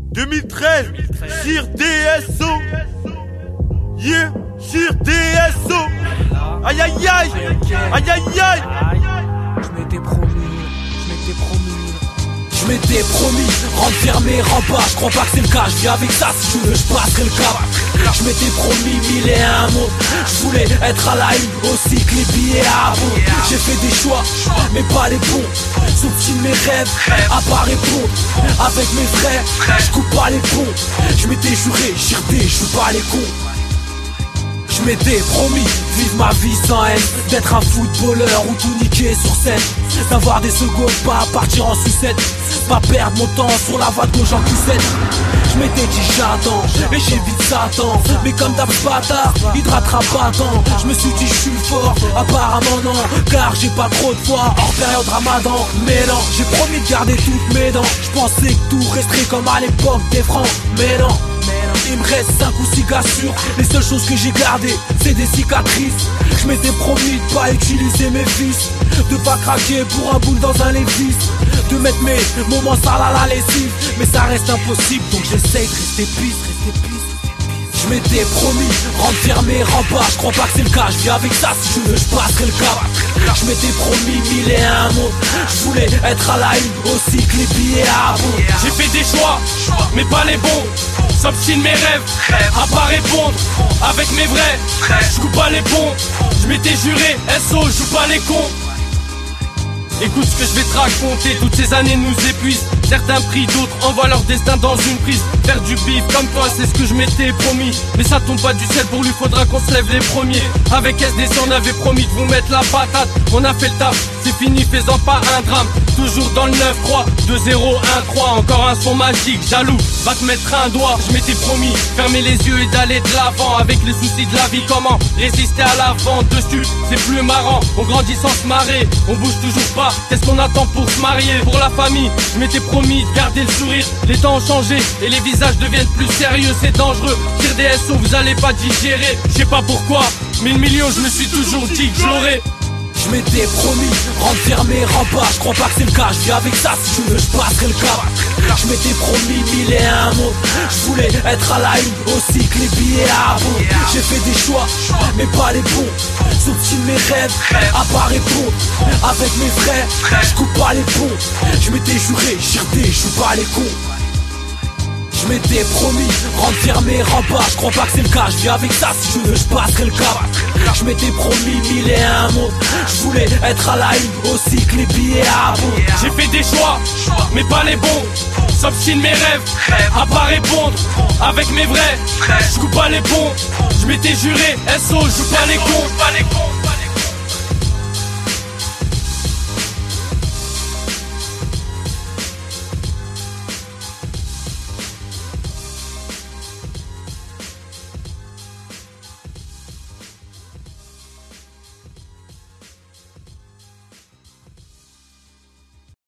2013, sur DSO. Yeah, sur DSO. Aïe aïe aïe, aïe aïe aïe. Je m'étais promis. Je m'étais promis, renfermé, rempart, je crois pas que c'est le cas, je viens avec ça, si tu veux, je passerai le cap. Je m'étais promis mille et un mots, je voulais être à la une, aussi que les billets à bon. J'ai fait des choix, mais pas les bons, sauf mes rêves, à pas répondre. Avec mes frères, je coupe pas les ponts. Je m'étais juré, j'irtais, je joue pas les cons. Je m'étais promis, vivre ma vie sans haine, d'être un footballeur ou tout niquer sur scène, d'avoir des secondes, pas partir en sucette, pas perdre mon temps sur la voie de gauche en poussette. Je m'étais dit j'attends, et j'évite Satan, mais comme d'hab bâtard, il te rattrape pas tant. Je me suis dit je suis fort, apparemment non, car j'ai pas trop de foi, hors période ramadan. Mais non, j'ai promis de garder toutes mes dents, je pensais que tout resterait comme à l'époque des francs. Mais non, il me reste 5 ou 6 gars sûrs. Les seules choses que j'ai gardées, c'est des cicatrices. Je m'étais promis de pas utiliser mes vices, de pas craquer pour un boule dans un Lévis, de mettre mes moments sales à la lessive. Mais ça reste impossible, donc j'essaye de rester pisse. Je m'étais promis, renfermé, rempart, je crois pas que c'est le cas, je viens avec ça, si tu veux, je passerai le cap. Je m'étais promis mille et un mots, je voulais être à la une, aussi que les billets à bon. J'ai fait des choix, mais pas les bons, s'obstinent mes rêves, à pas répondre, avec mes vrais, je coupe pas les ponts. Je m'étais juré, SO, je joue pas les cons. Écoute ce que je vais te raconter, toutes ces années nous épuisent. Certains prient, d'autres envoient leur destin dans une prise. Faire du bif comme toi, c'est ce que je m'étais promis. Mais ça tombe pas du ciel, pour lui faudra qu'on se lève les premiers. Avec SDC on avait promis de vous mettre la patate. On a fait le taf, c'est fini, faisant pas un drame. Toujours dans le 9-3, 2-0, 1-3. Encore un son magique, jaloux, va te mettre un doigt. Je m'étais promis, fermer les yeux et d'aller de l'avant. Avec les soucis de la vie, comment résister à la vente dessus, c'est plus marrant. On grandit sans se marrer, on bouge toujours pas. Qu'est-ce qu'on attend pour se marier? Pour la famille, je m'étais promis de garder le sourire. Les temps ont changé et les visages deviennent plus sérieux. C'est dangereux, tire des SO, vous allez pas digérer. Je sais pas pourquoi, mais le million, je me suis toujours dit que je l'aurais. Je m'étais promis, renfermé, rempart, je crois pas que c'est le cas, je viens avec ça, si tu veux, je passerai le cap. Je m'étais promis mille et un mots, je voulais être à la une, aussi que les billets à bon. J'ai fait des choix, mais pas les bons, sauf mes rêves, à pas répondre. Avec mes frères, je coupe pas les ponts. Je m'étais juré, j'irtais, je joue pas les cons. Je m'étais promis, renfermé, rempart, je crois pas que c'est le cas, je viens avec ça, si tu veux, je passerai le cap. Je m'étais promis mille et un mots, je voulais être à la une, aussi que les billets à bon. J'ai fait des choix, mais pas les bons, s'obstinent mes rêves, à pas répondre. Avec mes vrais, je coupe pas les ponts. Je m'étais juré, SO, je joue pas les cons.